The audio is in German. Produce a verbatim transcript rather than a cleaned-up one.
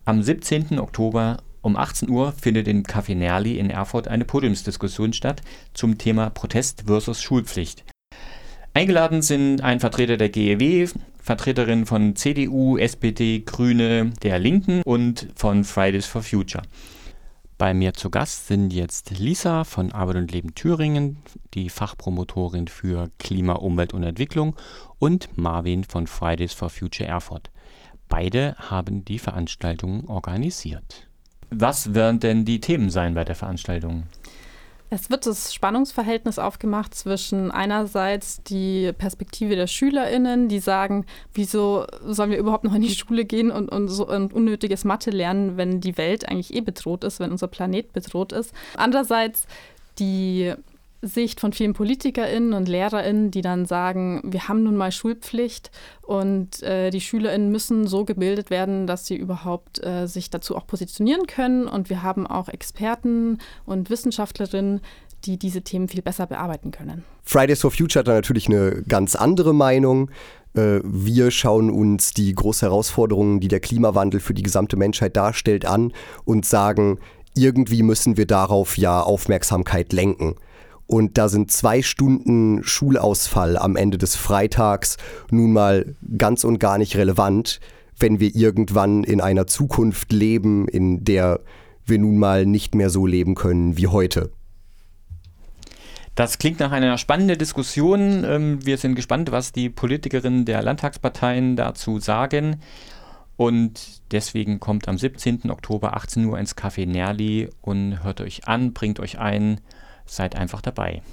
Am siebzehnten Oktober um achtzehn Uhr findet im Café Nerli in Erfurt eine Podiumsdiskussion statt zum Thema Protest versus Schulpflicht. Eingeladen sind ein Vertreter der G E W, Vertreterin von C D U, S P D, Grüne, der Linken und von Fridays for Future. Bei mir zu Gast sind jetzt Lisa von Arbeit und Leben Thüringen, die Fachpromotorin für Klima, Umwelt und Entwicklung, und Marvin von Fridays for Future Erfurt. Beide haben die Veranstaltung organisiert. Was werden denn die Themen sein bei der Veranstaltung? Es wird das Spannungsverhältnis aufgemacht zwischen einerseits die Perspektive der SchülerInnen, die sagen, wieso sollen wir überhaupt noch in die Schule gehen und, und so ein unnötiges Mathe lernen, wenn die Welt eigentlich eh bedroht ist, wenn unser Planet bedroht ist. Andererseits die Sicht von vielen PolitikerInnen und LehrerInnen, die dann sagen, wir haben nun mal Schulpflicht und äh, die SchülerInnen müssen so gebildet werden, dass sie überhaupt äh, sich dazu auch positionieren können. Und wir haben auch Experten und Wissenschaftlerinnen, die diese Themen viel besser bearbeiten können. Fridays for Future hat da natürlich eine ganz andere Meinung. Äh, wir schauen uns die großen Herausforderungen, die der Klimawandel für die gesamte Menschheit darstellt, an und sagen, irgendwie müssen wir darauf ja Aufmerksamkeit lenken. Und da sind zwei Stunden Schulausfall am Ende des Freitags nun mal ganz und gar nicht relevant, wenn wir irgendwann in einer Zukunft leben, in der wir nun mal nicht mehr so leben können wie heute. Das klingt nach einer spannenden Diskussion. Wir sind gespannt, was die Politikerinnen der Landtagsparteien dazu sagen. Und deswegen kommt am siebzehnten Oktober achtzehn Uhr ins Café Nerli und hört euch an, bringt euch ein. Seid einfach dabei.